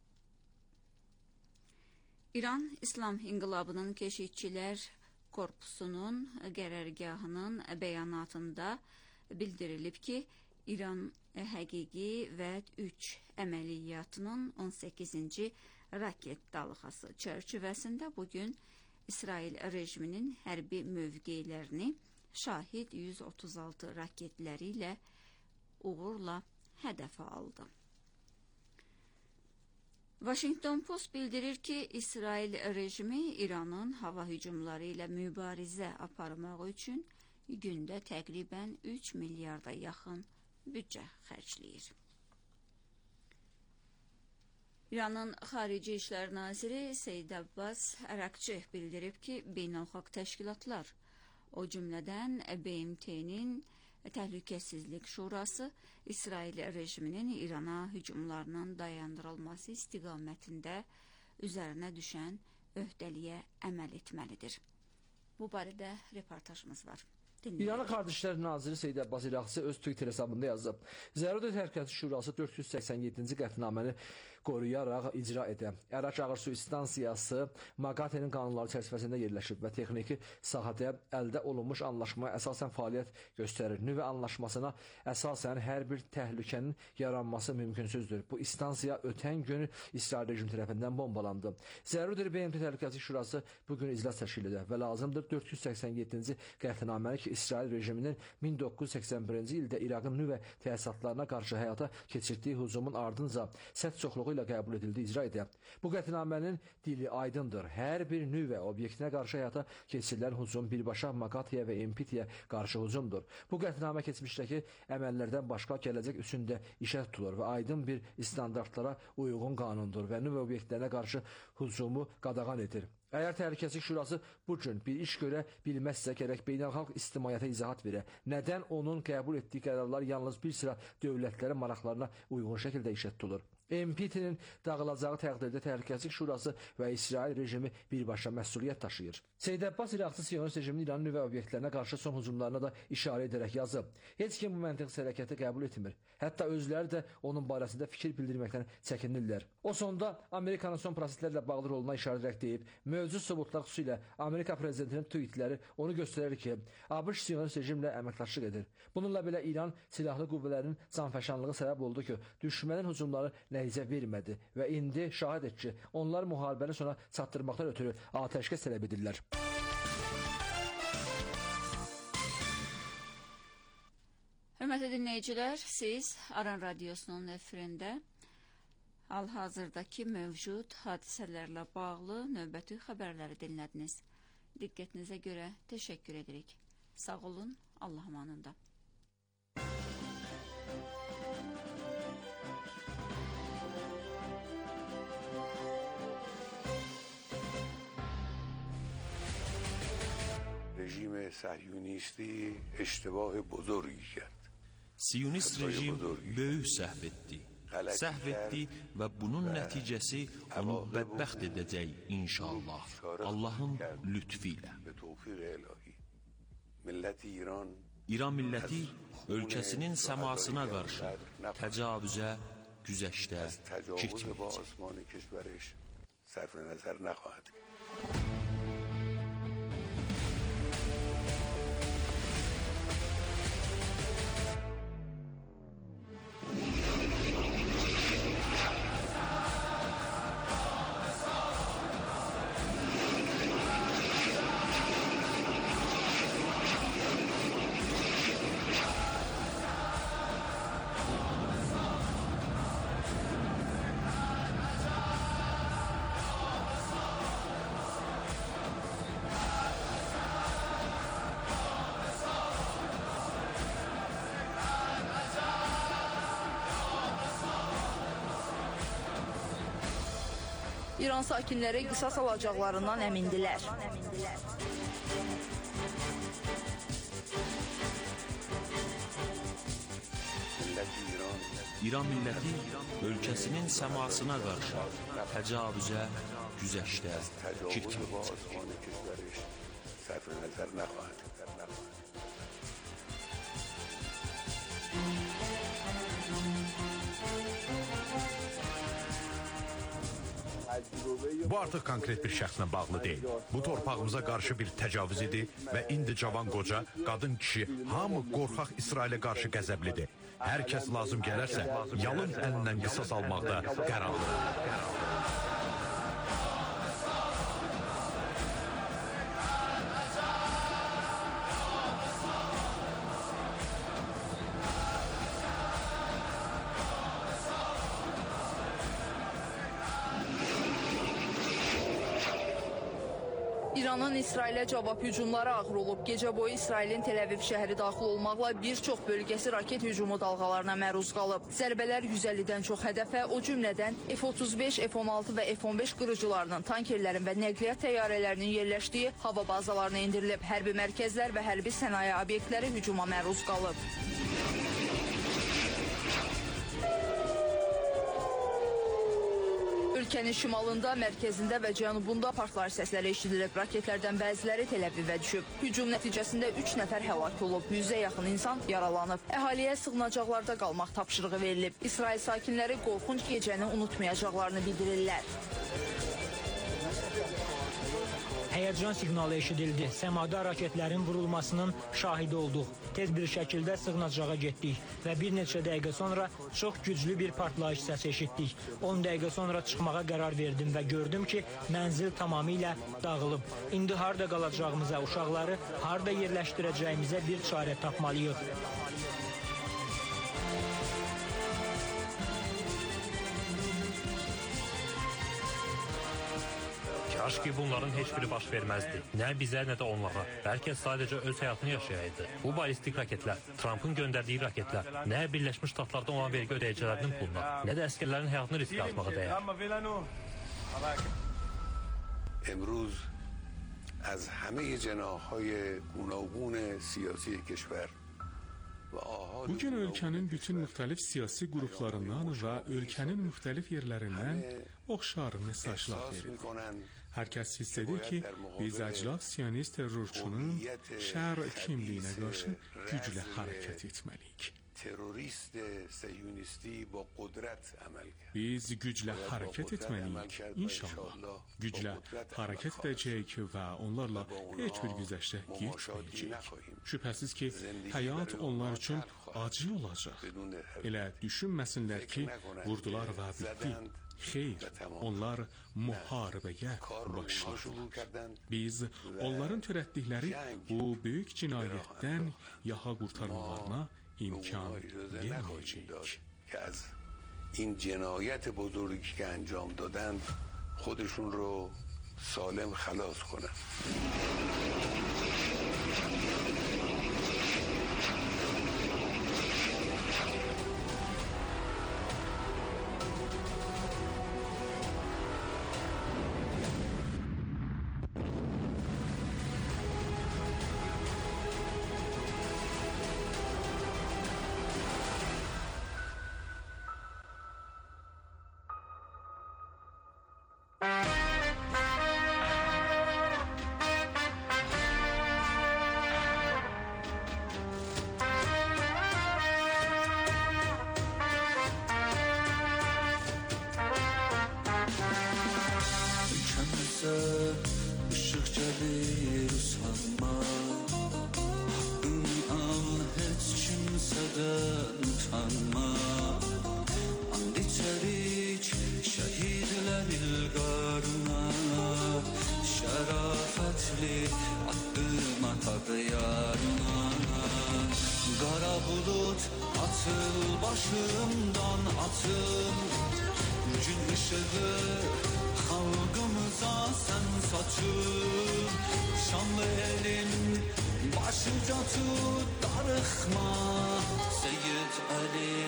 İran İslam İnqilabının Keşikçilər Korpusunun qərargahının bəyanatında bildirilib ki, İran həqiqi və 3 əməliyyatının 18-ci raket dalğası çərçivəsində bugün İsrail rejiminin hərbi mövqelərini Şahid 136 raketləri ilə uğurla hədəfə aldı. Washington Post bildirir ki, İsrail rejimi İranın hava hücumları ilə mübarizə aparmaq üçün gündə təqribən 3 milyarda yaxın büdcə xərcləyir. İranın Xarici İşlər Naziri Seyyid Abbas Ərakçı bildirib ki, beynəlxalq təşkilatlar, o cümlədən BMT-nin Təhlükəsizlik Şurası İsrail rejiminin İrana hücumlarının dayandırılması istiqamətində üzərinə düşən öhdəliyə əməl etməlidir. Bu barədə reportajımız var. dinləyirik. İranın Kardeşlər Naziri Seyid Abbas İraqçı öz Twitter hesabında yazıb. Zəruri Hərəkatı Şurası 487-ci qətnaməni qoruyaraq icra edən Ərak Ağır Su İstansiyası MAGATE-nin qanunları çərçivəsində yerləşib və texniki sahədə əldə olunmuş anlaşmaya əsasən fəaliyyət göstərir. Nüvə anlaşmasına əsasən hər bir təhlükənin yaranması mümkünsüzdür. Bu istansiya ötən gün İsrail rejimi tərəfindən bombalandı. Zəruridir BMT Təhlükəsizlik Şurası bugün iclas təşkil edir və lazımdır 487-ci qətnaməni ki, İsrail rejiminin 1981-ci ildə İraqın nüvə təsisatlarına qarşı həyata keçirdiyi hücumun ardınca sərt çoxluğu ilə qəbul edildi, icra edir. Bu qətnamənin dili aydındır. Hər bir nüvə obyektinə qarşı həyata keçirilən hücum birbaşa MAGATE-yə və NPT-yə qarşı hücumdur. Bu qətnamə keçmişdəki əməllərdən başqa gələcək üçün də işə tutulur və aydın bir standartlara uyğun qanundur və nüvə obyektlərinə qarşı hücumu qadağan edir. Əgər Təhlükəsizlik Şurası bu gün bir iş görə bilməzsə, gərək beynəlxalq ictimaiyyətə izahat verə. Nədən onun qəbul etdiyi qərarlar yalnız bir sıra dövlətlərin maraqlarına uyğun şəkildə işə tutulur? NPT-nin dağılacağı təqdirdə Təhlükəsizlik Şurası və İsrail rejimi birbaşa məsuliyyət daşıyır. Seyid Abbas İraqçı Siyonist rejiminin İranın nüvə obyektlərinə qarşı son hücumlarına da işarə edərək yazıb. Heç kim bu məntiqsiz hərəkəti qəbul etmir. Hətta özləri də onun barəsində fikir bildirməkdən çəkinirlər. O sonda Amerikanın son proseslərlə bağlı roluna işarə edərək deyib, mövcud sübutlar xüsusilə Amerika prezidentinin tweetləri onu göstərir ki, ABŞ Siyonist rejimlə əməkdaşlıq edir. Bununla belə İran silahlı qüvvələrinin canfəşanlığı səbəb oldu ki, düşmənin hücumları nəticə vermədi və indi şahid et ki, onlar müharibəni sona çatdırmaqdan ötürü atəşkəs tələb edirlər. Hörmətli dinləyicilər, siz Aran Radiosunun efirində hal-hazırdakı mövcud hadisələrlə bağlı növbəti xəbərləri dinlədiniz. Diqqətinizə görə təşəkkür edirik. Sağ olun, Allah amanında. رژیم صهیونیستی اشتباه بزرگی کرد. Siyonist rejim böyük səhv etdi. Səhv etdi və bunun nəticəsi onu bədbəxt edəcək inşallah. Allahın lütfi ilə. İran milləti ölkəsinin səmasına qarşı təcavüzə, güzəştə getməyəcək. İran sakinləri qisas alacaqlarından əmindilər. İran milləti ölkəsinin səmasına qarşı təcavüzə, güzəştə getməyəcək. Bu artıq konkret bir şəxslə bağlı deyil. Bu torpağımıza qarşı bir təcavüz idi və indi cavan qoca, qadın kişi, hamı qorxaq İsrailə qarşı qəzəblidir. Hər kəs lazım gələrsə, yalın əlindən qisas almaqda qərarlıdır. İranın İsrailə cavab hücumları ağır olub. Gecə boyu İsrailin Tel-Əviv şəhəri daxil olmaqla bir çox bölgəsi raket hücumu dalğalarına məruz qalıb. Zərbələr 150-dən çox hədəfə, o cümlədən F-35, F-16 və F-15 qırıcılarının, tankerlərin və nəqliyyat təyyarələrinin yerləşdiyi hava bazalarına indirilib. Hərbi mərkəzlər və hərbi sənaye obyektləri hücuma məruz qalıb. Ölkənin şimalında, mərkəzində və cənubunda partlayış səsləri eşidilib. Raketlərdən bəziləri Tel-Əvivə düşüb. Hücum nəticəsində 3 nəfər həlak olub, 100-ə yaxın insan yaralanıb. Əhaliyə sığınacaqlarda qalmaq tapşırığı verilib. İsrail sakinləri qorxunc gecəni unutmayacaqlarını bildirirlər. Həyəcan siqnalı eşidildi. Səmada raketlərin vurulmasının şahidi olduq. Tez bir şəkildə sığınacağa getdik və bir neçə dəqiqə sonra çox güclü bir partlayış səsi eşitdik. 10 dəqiqə sonra çıxmağa qərar verdim və gördüm ki, mənzil tamamilə dağılıb. İndi harda qalacağımıza, uşaqları harda yerləşdirəcəyimizə bir çarə tapmalıyıq. Kaş ki bunların heç biri baş verməzdi. Nə bizə, nə də onlara. Bəlkə sadəcə öz həyatını yaşayaydı. Bu balistik raketlər, Trumpın göndərdiyi raketlər, nə Birləşmiş Ştatlarda olan vergi ödəyicilərinin puluna, nə də əsgərlərin həyatını riskə atmağa dəyər. امروز از همه جناح‌های گوناگون سیاسی کشور Bugün ölkənin bütün müxtəlif siyasi qruplarından və ölkənin müxtəlif yerlərindən oxşar mesajlar verir. Hər kəs hiss edir ki, biz əclaf siyonist terrorçunun şər kimliyinə qarşı güclə hərəkət etməliyik. Biz güclə hərəkət etməliyik, inşallah. Güclə hərəkət edəcəyik və onlarla heç bir güzəştə getməyəcəyik. Şübhəsiz ki, həyat onlar üçün acı olacaq. Elə düşünməsinlər ki, vurdular və bitdi. Xeyr, onlar müharibəyə başladılar. Biz onların törətdikləri bu böyük cinayətdən yaxa qurtarmalarına imkan verməyəcəyik. این جنایت بزرگی که انجام دادند خودشون رو سالم خلاص کنن. Işık gelir usanma, hakkını al, hiç kimseden utanma. And içerik şehidler ilgarına, şerafetli addım atar yarına. Kara bulut atıl başımdan atıl, gün ışığı halkımıza sen saçın. Şanlı elin başıca tut, darıkma Seyyid Ali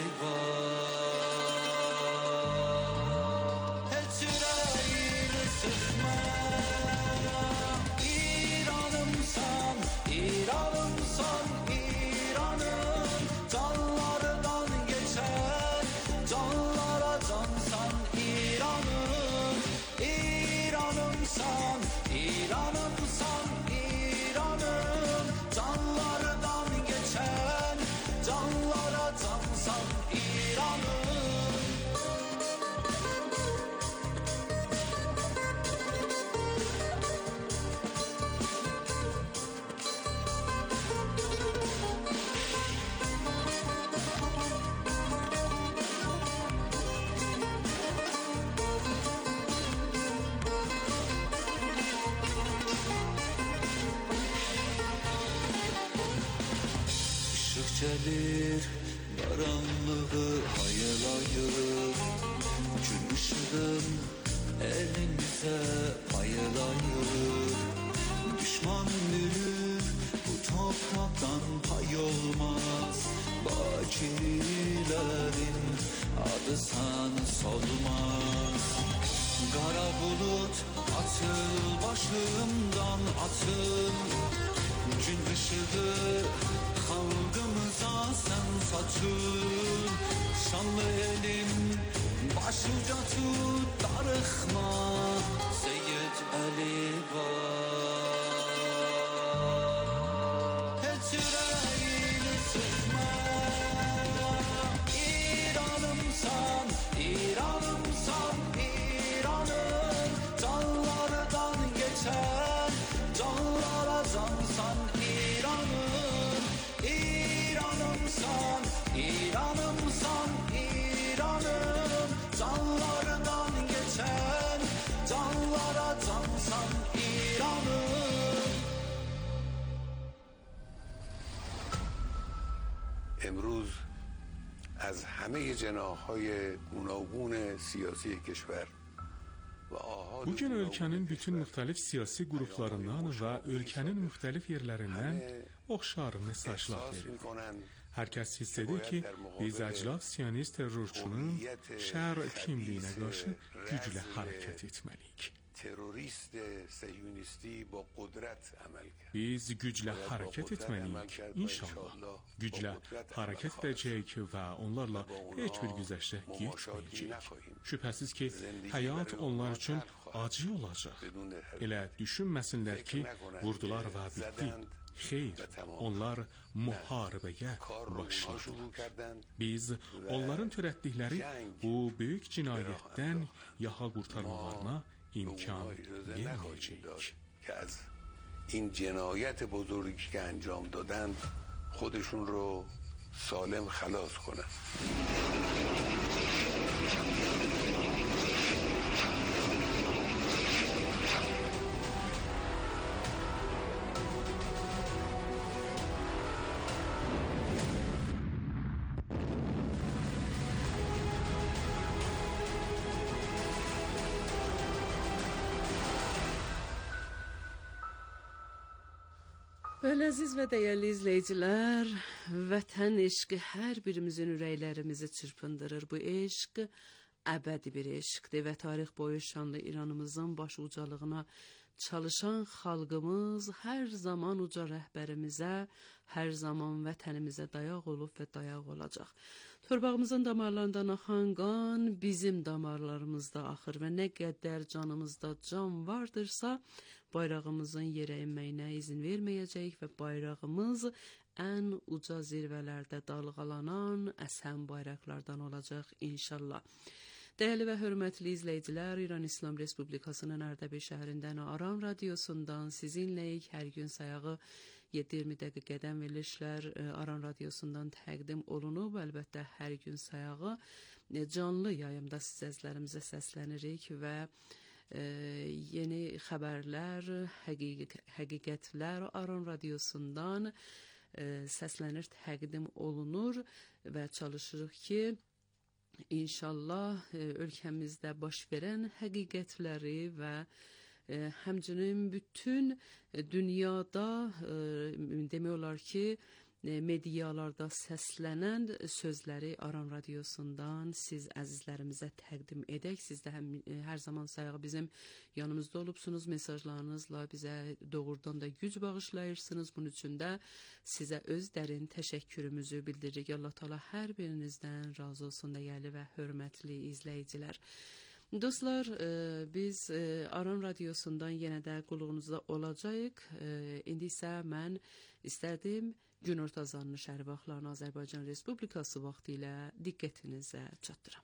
var. Hiç yüreğini sıkma, İran'ımsan, İran'ımsan, İran'ım. Canlardan geçer, canlara cansan İran'ım. İran'ımsan, İran'ımsan, İran'ım. Canlardan geçen, canlara cansan İran'ım. Gelir karanlığı hayılayır, gün ışığın elimize payılayır. Düşman yürür, bu topraktan pay olmaz. Bakirlerin adı sana solmaz. Kara bulut atıl başımdan atıl, gün ışığı halkımıza sen saçın. Şanlı elim başıca tut, darık از همه جناح‌های گوناگون siyasi کشور Bugün ölkənin bütün müxtəlif siyasi qruplarından və ölkənin müxtəlif yerlərindən oxşar mesajlar verilir. Hər kəs hiss edir ki, biz əclaf siyonist terrorçunun şər kimliyinə qarşı güclə hərəkət etməliyik. Biz güclə hərəkət etməliyik, inşallah. Güclə hərəkət edəcəyik və onlarla heç bir güzəştə getməyəcəyik. Şübhəsiz ki, həyat onlar üçün acı olacaq. Elə düşünməsinlər ki, vurdular və bitdi. Xeyr, onlar müharibəyə başladılar. Biz onların törətdikləri bu böyük cinayətdən yaxa qurtarmalarına imkan verməyəcəyik. این جنایت بزرگی که انجام دادند خودشون رو سالم خلاص کنند. Bəli, əziz və dəyərli izləyicilər, vətən eşqi hər birimizin ürəklərimizi çırpındırır. Bu eşq əbədi bir eşqdir və tarix boyu şanlı İranımızın baş ucalığına çalışan xalqımız hər zaman uca rəhbərimizə, hər zaman vətənimizə dayaq olub və dayaq olacaq. Torpağımızın damarlarından axan qan bizim damarlarımızda axır və nə qədər canımızda can vardırsa, bayrağımızın yerə enməyinə izin verməyəcəyik və bayrağımız ən uca zirvələrdə dalğalanan əsən bayraqlardan olacaq inşallah. Dəyərli və hörmətli izləyicilər, İran İslam Respublikasının Ərdəbil şəhərindən Aran radiosundan sizinləyik. Hər gün sayağı 7-20 dəqiqədən verilişlər Aran radiosundan təqdim olunub. Əlbəttə hər gün sayağı canlı yayımda sizlərimizə səslənirik və yeni xəbərlər, həqiqətlər Aran radiosundan səslənir, təqdim olunur və çalışırıq ki, İnşallah ölkəmizdə baş verən həqiqətləri və həmçinin bütün dünyada demək olar ki, medialarda səslənən sözləri Aran radiosundan siz əzizlərimizə təqdim edək. Siz də hər zaman sayağı bizim yanımızda olubsunuz, mesajlarınızla bizə doğrudan da güc bağışlayırsınız. Bunun üçün də sizə öz dərin təşəkkürümüzü bildiririk. Allah Taala hər birinizdən razı olsun dəyərli və hörmətli izləyicilər. Dostlar, biz Aran radiosundan yenə də qulluğunuzda olacağıq. İndi isə mən istərdim günorta azanını şəhər vaxtlarını Azərbaycan Respublikası vaxtı ilə diqqətinizə çatdıram.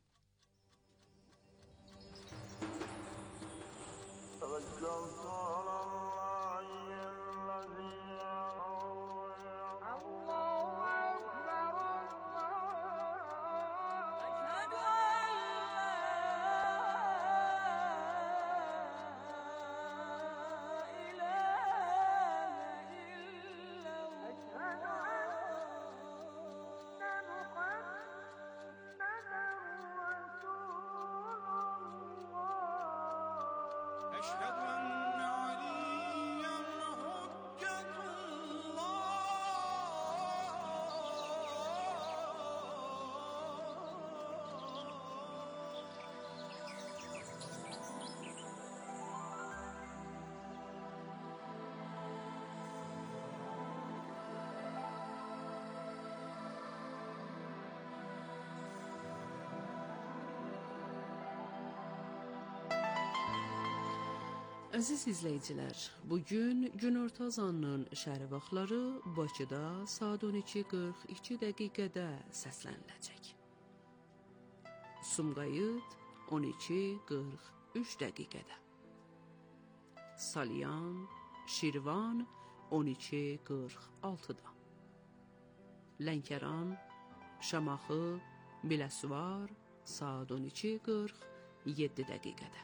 Əziz izləyicilər, bugün günorta azanının şəhər vaxtları Bakıda saat 12:42 dəqiqədə səsləniləcək. Sumqayıt 12:43 dəqiqədə. Salyan, Şirvan 12:46-da. Lənkəran, Şamaxı, Biləsuvar saat 12:47 dəqiqədə.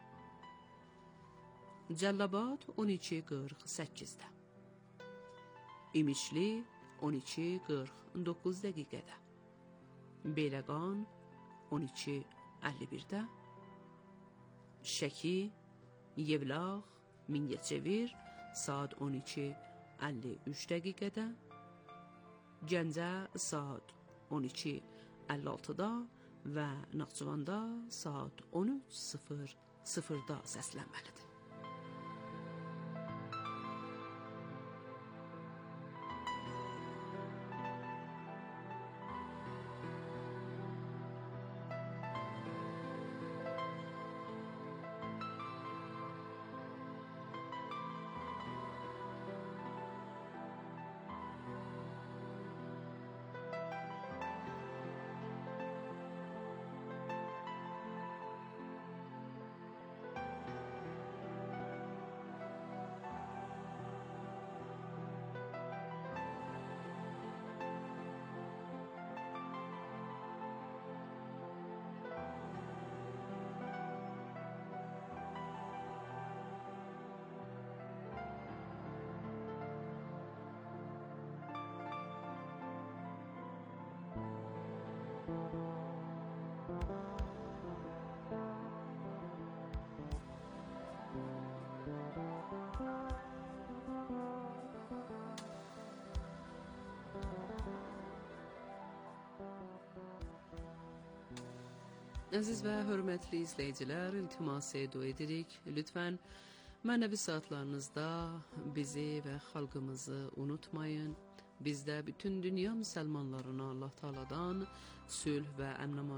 Cəllabad 12:48-də. İmişli 12:49 dəqiqədə. Beyləqan 12:51-də, Şəki, Yevlax, Mingəçevir saat 12:53 dəqiqədə, Gəncə saat 12:56-da və Naxçıvanda saat 13:00-da səslənməlidir. Əziz və hörmətli izləyicilər, iltimas edirik. Lütfən mənəvi saatlarınızda bizi və xalqımızı unutmayın. Bizdə bütün dünya müsəlmanlarına Allah Taala'dan sülh və əmin-aman